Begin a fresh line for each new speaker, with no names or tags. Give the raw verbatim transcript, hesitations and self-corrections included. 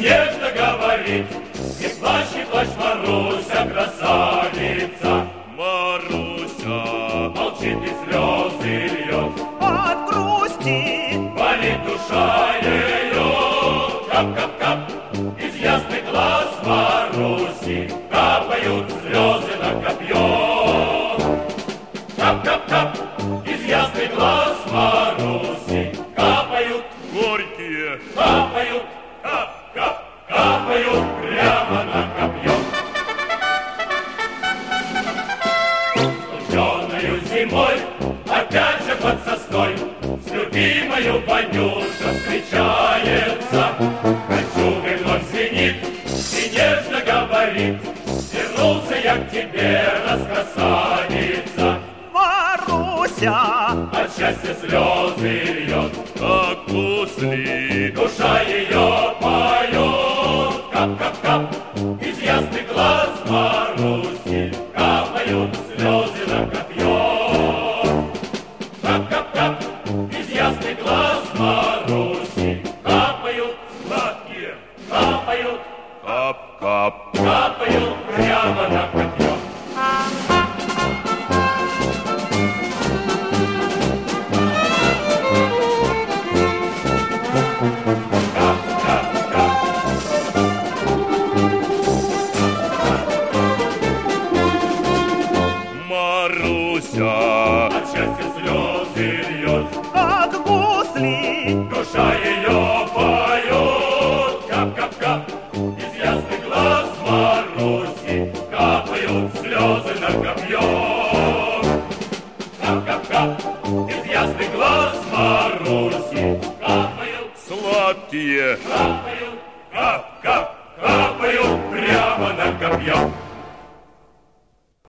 нежно говорит: не плачь, не плачь, Маруся, красавица.
Маруся
молчит и слезы льет
от грусти,
болит душа ее. Кап-кап-кап из ясных глаз Маруси капают слезы на копье. Кап-кап-кап из ясных глаз Маруси капают
горькие,
капают, кап-кап, капают прямо на копье. Студеною зимой опять же под сосной с любимою Ванюша встречается. Кольчугой вновь звенит и нежно говорит: вернулся я к тебе, раскрасавица.
Маруся
От счастья слезы льет,
как гусли,
душа ее поет. Кап-кап-кап из ясных глаз Маруси капают слезы на копье. Кап-кап-кап из ясных глаз Маруси капают сладкие, капают,
кап-кап.
капают прямо на копье.
Маруся
От счастья слезы льет,
как гусли,
душа ее поет. Кап-кап-кап из ясных глаз Маруси капают слезы на копье. Кап-кап-кап из ясных глаз Маруси капают,
сладкие,
капают, кап-кап, капают прямо на копье.